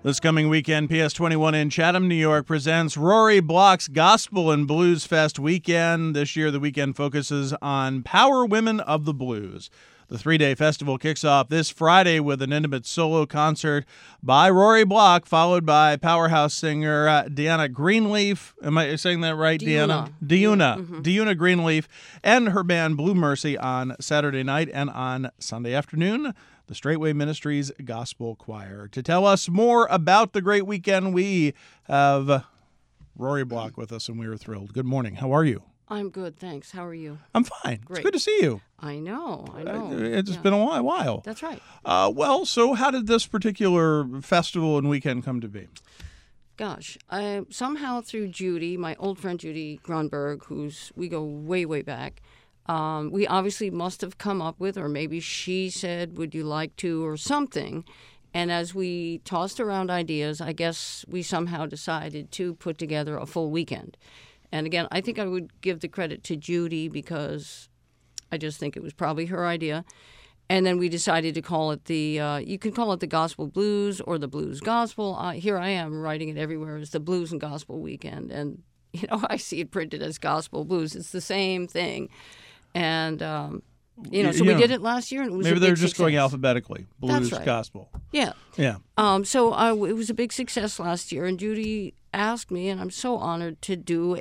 This coming weekend, PS21 in Chatham, New York presents Rory Block's Gospel and Blues Fest weekend. This year, the weekend focuses on Power Women of the Blues. The three-day festival kicks off this Friday with an intimate solo concert by Rory Block, followed by powerhouse singer Deanna Greenleaf. Am I saying that right, Deanna? Deanna Greenleaf and her band Blue Mercy on Saturday night, and on Sunday afternoon, the Straightway Ministries Gospel Choir. To tell us more about the great weekend, we have Rory Block with us, and we are thrilled. Good morning. How are you? I'm good, thanks. How are you? I'm fine. Great. It's good to see you. I know. It's been a while. That's right. So how did this particular festival and weekend come to be? Gosh, I somehow through Judy, my old friend Judy Grunberg, we go way, way back. We obviously must have come up with, or maybe she said, would you like to, or something. And as we tossed around ideas, I guess we somehow decided to put together a full weekend. And again, I think I would give the credit to Judy because I just think it was probably her idea. And then we decided to call it you can call it the Gospel Blues or the Blues Gospel. Here I am writing it everywhere as the Blues and Gospel Weekend. And, I see it printed as Gospel Blues. It's the same thing. And, we did it last year, and it was maybe a big they're just success. going alphabetically. Blues, That's right. Gospel. Yeah. Yeah. So it was a big success last year, and Judy asked me, and I'm so honored to do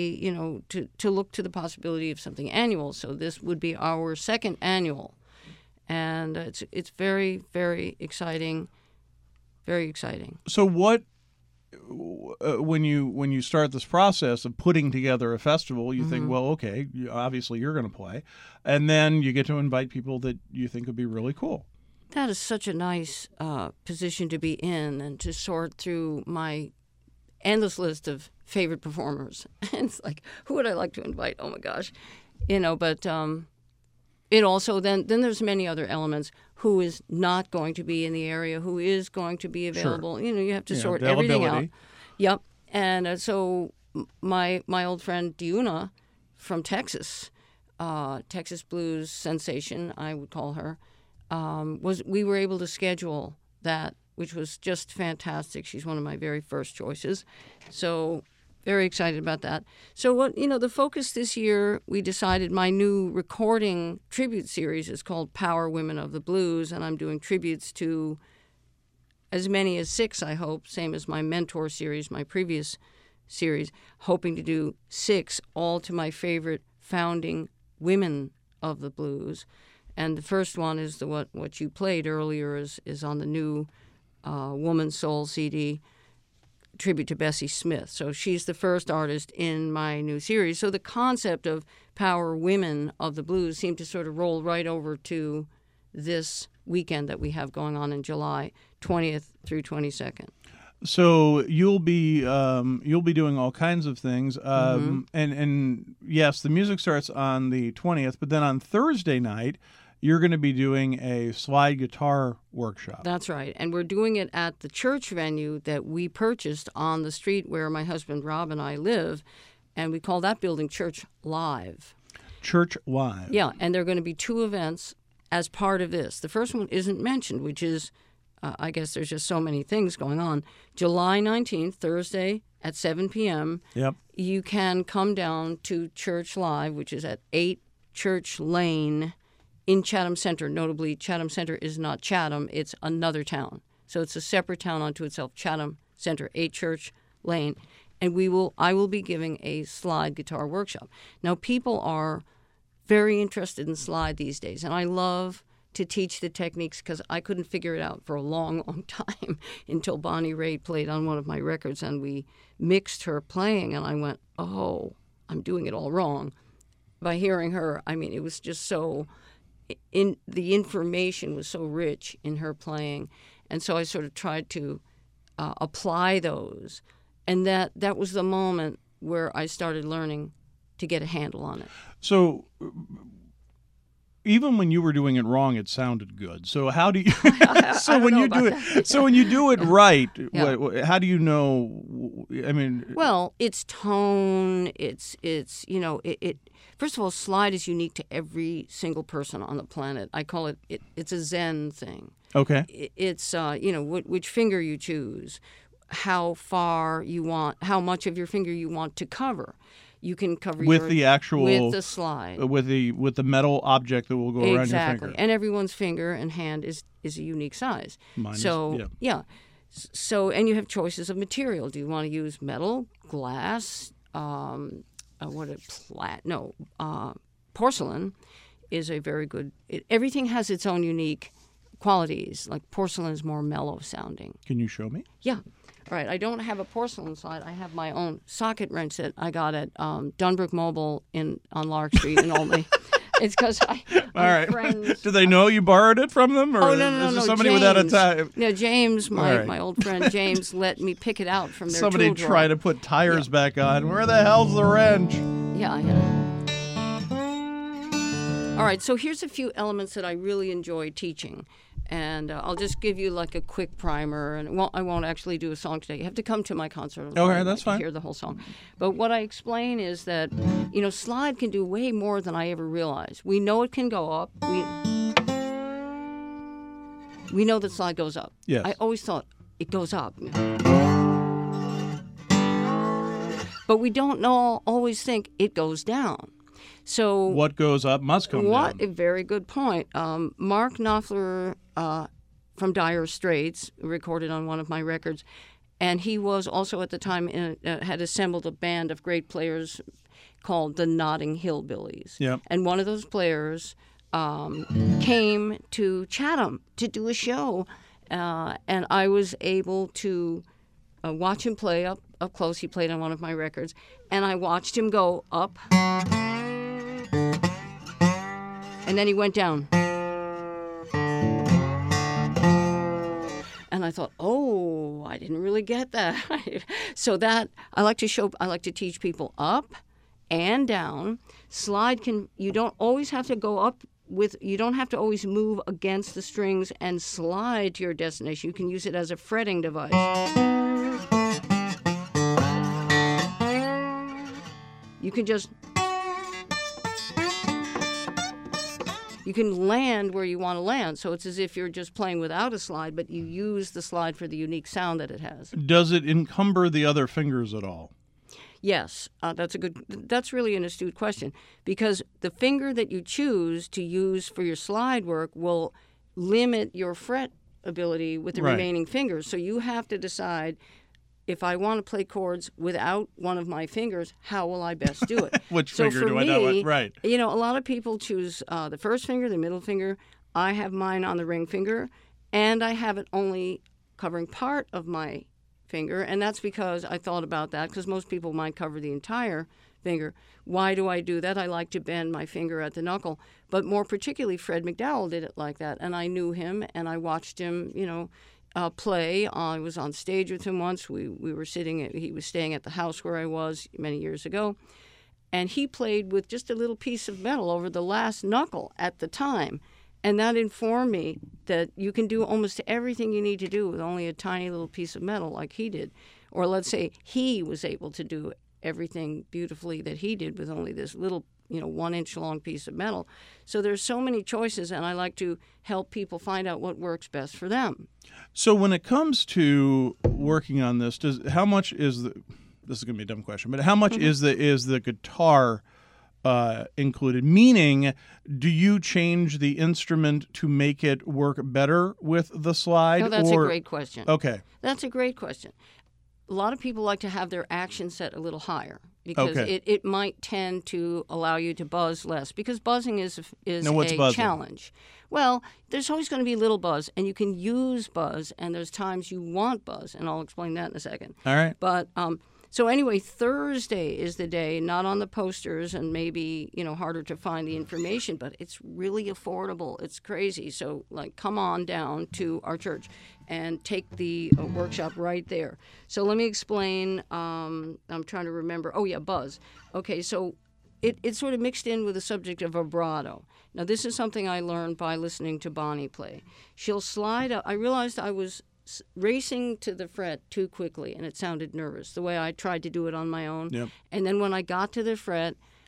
to look to the possibility of something annual. So this would be our second annual, and it's very, very exciting, very exciting. So what? When you start this process of putting together a festival, you think, well, okay, obviously you're going to play, and then you get to invite people that you think would be really cool. That is such a nice position to be in, and to sort through my endless list of favorite performers. And it's like, who would I like to invite? Oh my gosh, But it also then there's many other elements. Who is not going to be in the area? Who is going to be available? Sure. You have to sort everything out. Yep. And so my old friend Deanna from Texas, Texas blues sensation, I would call her, we were able to schedule that, which was just fantastic. She's one of my very first choices. So very excited about that. So the focus this year, we decided my new recording tribute series is called Power Women of the Blues, and I'm doing tributes to as many as 6, I hope, same as my mentor series, my previous series, hoping to do 6, all to my favorite founding women of the blues. And the first one is what you played earlier is on the new Woman Soul CD, tribute to Bessie Smith. So she's the first artist in my new series. So the concept of Power Women of the Blues seemed to sort of roll right over to this weekend that we have going on in July 20th through 22nd. So you'll be doing all kinds of things, and yes, the music starts on the 20th, but then on Thursday night, you're going to be doing a slide guitar workshop. That's right. And we're doing it at the church venue that we purchased on the street where my husband Rob and I live, and we call that building Church Live. Church Live. Yeah, and there are going to be 2 events as part of this. The first one isn't mentioned, which is, I guess there's just so many things going on. July 19th, Thursday at 7 p.m., Yep. You can come down to Church Live, which is at 8 Church Lane, in Chatham Center. Notably, Chatham Center is not Chatham, it's another town. So it's a separate town unto itself, Chatham Center, 8 Church Lane. And I will be giving a slide guitar workshop. Now, people are very interested in slide these days, and I love to teach the techniques because I couldn't figure it out for a long, long time until Bonnie Raitt played on one of my records, and we mixed her playing, and I went, oh, I'm doing it all wrong. By hearing her, it was just so... the information was so rich in her playing, and so I sort of tried to apply those, and that was the moment where I started learning to get a handle on it. So even when you were doing it wrong, it sounded good. So how do you? So when you do it right, Yeah. how do you know? Well, it's tone. It's First of all, slide is unique to every single person on the planet. I call it's a Zen thing. Okay. It's which finger you choose, how far you want, how much of your finger you want to cover. You can cover with the slide with the metal object that will go around your finger. Exactly, and everyone's finger and hand is a unique size. Mine So and you have choices of material. Do you want to use metal, glass, porcelain is a very good. Everything has its own unique qualities. Like porcelain is more mellow sounding. Can you show me? Yeah. All right. I don't have a porcelain slide. I have my own socket wrench that I got at Dunbrook Mobile on Lark Street in Olney. It's because All right. Friends. Do they know you borrowed it from them, or no, is no, somebody James. without a time? No, James, my old friend James, let me pick it out from their Somebody tool drawer. try to put tires back on. Where the hell's the wrench? Yeah. All right. So here's a few elements that I really enjoy teaching. And I'll just give you like a quick primer, and I won't actually do a song today. You have to come to my concert. Okay, that's fine. To hear the whole song. But what I explain is that, slide can do way more than I ever realized. We know it can go up. We know that slide goes up. Yes. I always thought it goes up. But we don't always think it goes down. So what goes up must come down. A very good point. Mark Knopfler from Dire Straits recorded on one of my records, and he was also at the time had assembled a band of great players called the Notting Hillbillies. Yep. And one of those players came to Chatham to do a show, and I was able to watch him play up close. He played on one of my records, and I watched him go up. And then he went down. And I thought, I didn't really get that. So that I like to teach people up and down. Slide you don't always have to go up you don't have to always move against the strings and slide to your destination. You can use it as a fretting device. You can just you can land where you want to land. So it's as if you're just playing without a slide, but you use the slide for the unique sound that it has. Does it encumber the other fingers at all? Yes, that's really an astute question, because the finger that you choose to use for your slide work will limit your fret ability with the remaining fingers. So you have to decide, if I want to play chords without one of my fingers, how will I best do it? Which finger do I know? Right. A lot of people choose the first finger, the middle finger. I have mine on the ring finger, and I have it only covering part of my finger, and that's because I thought about that, because most people might cover the entire finger. Why do I do that? I like to bend my finger at the knuckle, but more particularly Fred McDowell did it like that, and I knew him, and I watched him, play. I was on stage with him once. We were he was staying at the house where I was many years ago, and he played with just a little piece of metal over the last knuckle at the time. And that informed me that you can do almost everything you need to do with only a tiny little piece of metal like he did. Or let's say he was able to do everything beautifully that he did with only this little, 1-inch long piece of metal. So there's so many choices, and I like to help people find out what works best for them. So when it comes to working on this, how much is this is going to be a dumb question, but how much is the guitar included? Meaning, do you change the instrument to make it work better with the slide? No, that's a great question. Okay. That's a great question. A lot of people like to have their action set a little higher, because it might tend to allow you to buzz less, because buzzing is a challenge. Well, there's always going to be a little buzz, and you can use buzz, and there's times you want buzz, and I'll explain that in a second. All right. But so anyway, Thursday is the day, not on the posters, and maybe, harder to find the information, but it's really affordable. It's crazy. So, come on down to our church and take the workshop right there. So let me explain. I'm trying to remember. Oh, yeah, buzz. Okay, so it's sort of mixed in with the subject of vibrato. Now, this is something I learned by listening to Bonnie play. She'll slide up. I realized I was racing to the fret too quickly, and it sounded nervous, the way I tried to do it on my own. Yep. And then when I got to the fret,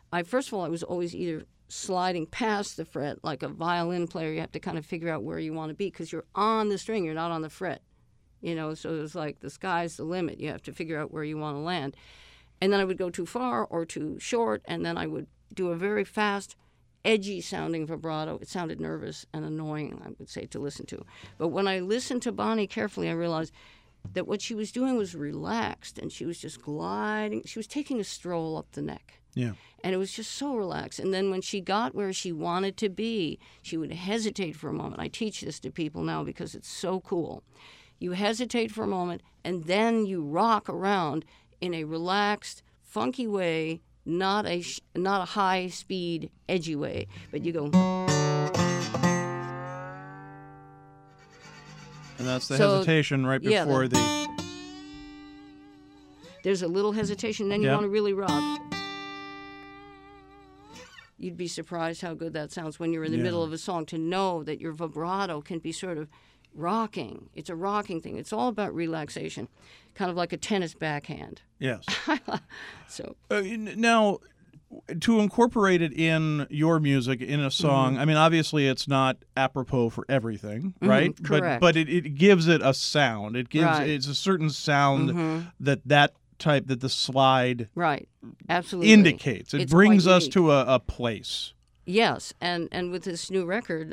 first of all, I was always either sliding past the fret, like a violin player. You have to kind of figure out where you want to be because you're on the string, you're not on the fret. So it's like the sky's the limit. You have to figure out where you want to land. And then I would go too far or too short, and then I would do a very fast, edgy sounding vibrato. It sounded nervous and annoying, I would say, to listen to. But when I listened to Bonnie carefully, I realized that what she was doing was relaxed, and she was just gliding. She was taking a stroll up the neck. Yeah. And it was just so relaxed. And then when she got where she wanted to be, she would hesitate for a moment. I teach this to people now because it's so cool. You hesitate for a moment, and then you rock around in a relaxed, funky way, not a high-speed, edgy way, but you go. And that's the hesitation right before the... There's a little hesitation, then you want to really rock. You'd be surprised how good that sounds when you're in the middle of a song, to know that your vibrato can be sort of rocking. It's a rocking thing. It's all about relaxation, kind of like a tennis backhand. Yes. So now, to incorporate it in your music, in a song, I mean, obviously it's not apropos for everything, right? Correct. But it gives it a sound. It gives it's a certain sound that the slide absolutely indicates. It it's brings us unique. to a place. Yes, and with this new record,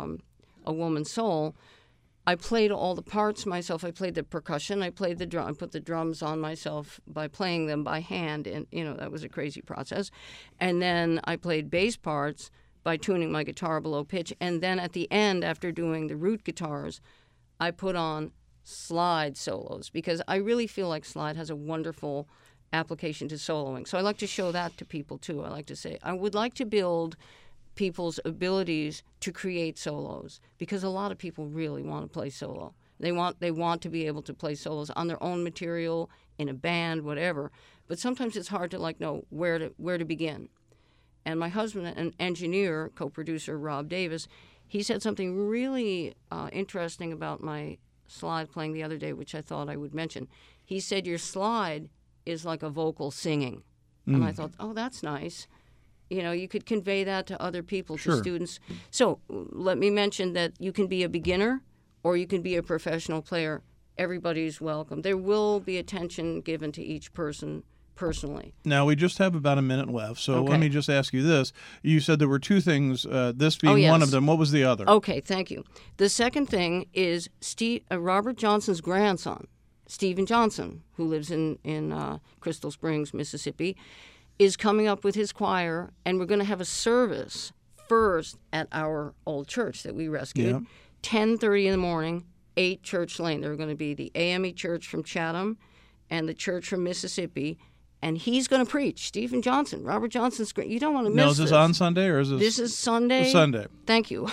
A Woman's Soul, I played all the parts myself. I played the percussion. I played the drum. I put the drums on myself by playing them by hand, and that was a crazy process. And then I played bass parts by tuning my guitar below pitch. And then at the end, after doing the root guitars, I put on slide solos because I really feel like slide has a wonderful application to soloing. So I like to show that to people too. I like to say I would like to build people's abilities to create solos because a lot of people really want to play solo. They want to be able to play solos on their own material, in a band, whatever. But sometimes it's hard to know where to begin. And my husband, an engineer, co-producer Rob Davis, he said something really interesting about my slide playing the other day, which I thought I would mention. He said, your slide is like a vocal singing. And I thought, oh, that's nice. You could convey that to other people, to students. So let me mention that you can be a beginner or you can be a professional player. Everybody's welcome. There will be attention given to each person personally. Now, we just have about a minute left, so let me just ask you this. You said there were two things, this being one of them. What was the other? Okay, thank you. The second thing is Robert Johnson's grandson, Stephen Johnson, who lives in Crystal Springs, Mississippi, is coming up with his choir, and we're going to have a service first at our old church that we rescued, 10:30 in the morning, 8 Church Lane. There are going to be the AME Church from Chatham and the church from Mississippi, and he's going to preach. Stephen Johnson, Robert Johnson's great. You don't want to miss this. No, is this on Sunday or is this? This is Sunday. Sunday. Thank you.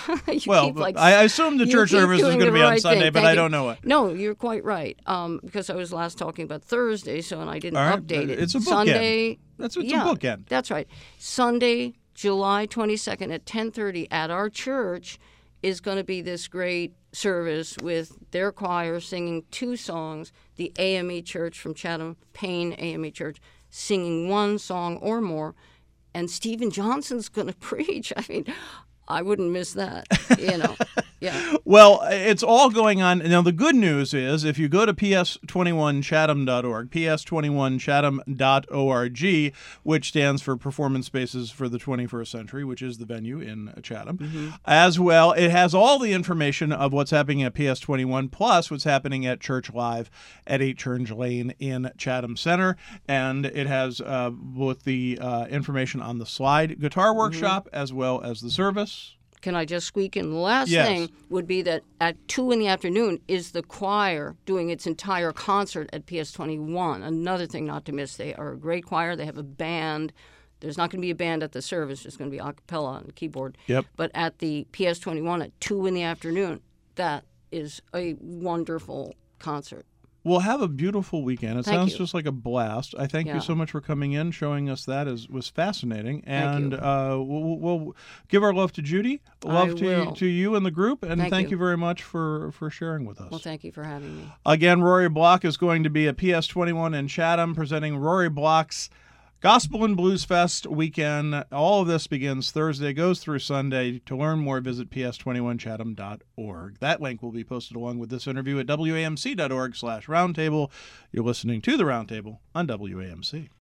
I assume the church service is going to be on Sunday, but I don't know it. No, you're quite right. Because I was last talking about Thursday, and I didn't update it. It's a bookend. Sunday. It's a bookend. That's right. Sunday, July 22nd at 10:30 at our church is going to be this great service with their choir singing 2 songs, the AME Church from Chatham, Payne AME Church, singing 1 song or more, and Stephen Johnson's going to preach. I mean, I wouldn't miss that, Yeah. Well, it's all going on. Now, the good news is if you go to ps21chatham.org, ps21chatham.org, which stands for Performance Spaces for the 21st Century, which is the venue in Chatham, as well, it has all the information of what's happening at PS21 plus what's happening at Church Live at 8 Church Lane in Chatham Center. And it has both the information on the slide guitar workshop as well as the service. Can I just squeak in? The last thing would be that at 2 in the afternoon is the choir doing its entire concert at PS21. Another thing not to miss. They are a great choir. They have a band. There's not going to be a band at the service. There's going to be a cappella and keyboard. Yep. But at the PS21 at 2 in the afternoon, that is a wonderful concert. We'll have a beautiful weekend. It Thank sounds you. just like a blast. I thank you so much for coming in, showing us that. Was fascinating. And we'll give our love to Judy, love to you and the group, and thank you very much for sharing with us. Well, thank you for having me. Again, Rory Block is going to be at PS21 in Chatham presenting Rory Block's Gospel and Blues Fest weekend. All of this begins Thursday, goes through Sunday. To learn more, visit ps21chatham.org. That link will be posted along with this interview at wamc.org/roundtable. You're listening to The Roundtable on WAMC.